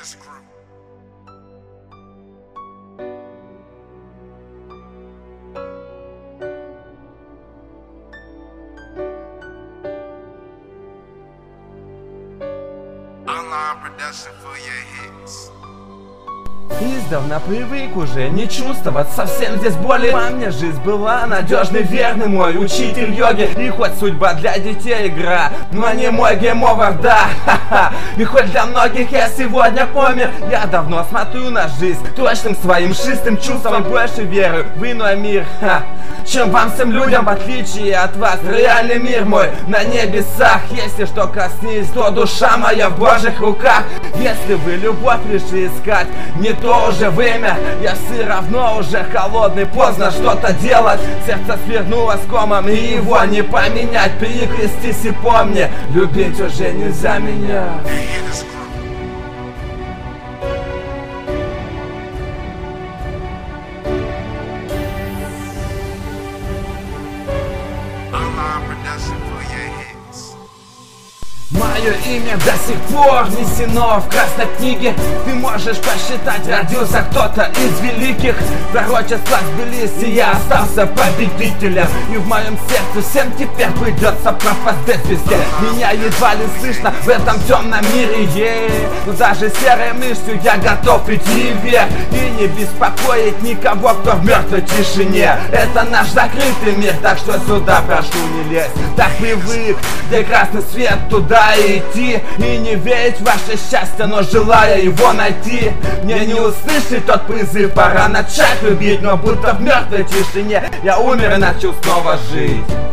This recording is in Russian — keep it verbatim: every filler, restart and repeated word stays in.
this crew. Online production for your hits. Издавна привык уже не чувствовать совсем здесь боли. По мне жизнь была надежный, верный мой учитель йоги. И хоть судьба для детей игра, но не мой гейм-овер, да. Ха-ха. И хоть для многих я сегодня помер, я давно смотрю на жизнь точным своим шестым чувством. Больше верю в иной мир, ха, чем вам всем людям, в отличие от вас. Реальный мир мой на небесах. Если что коснись, то душа моя в Божьих руках. Если вы любовь решили искать, не то уже время, я все равно уже холодный, поздно что-то делать. Сердце свернулось комом, и его не поменять. Перекрестись и помни, любить уже нельзя меня. Online production for your hits. Мое имя до сих пор внесено в красной книге. Ты можешь посчитать, родился кто-то из великих. Пророчества сбылись, и я остался победителем. И в моем сердце всем теперь придется пропасть везде. Меня едва ли слышно в этом темном мире, е-е. Но даже серой мыслью я готов идти вверх и не беспокоить никого, кто в мертвой тишине. Это наш закрытый мир, так что сюда прошу не лезть. Так привык, где красный свет, туда идти и не верить в ваше счастье, но желая его найти. Мне не услышать тот призыв, пора начать любить, но будто в мертвой тишине я умер и начал снова жить.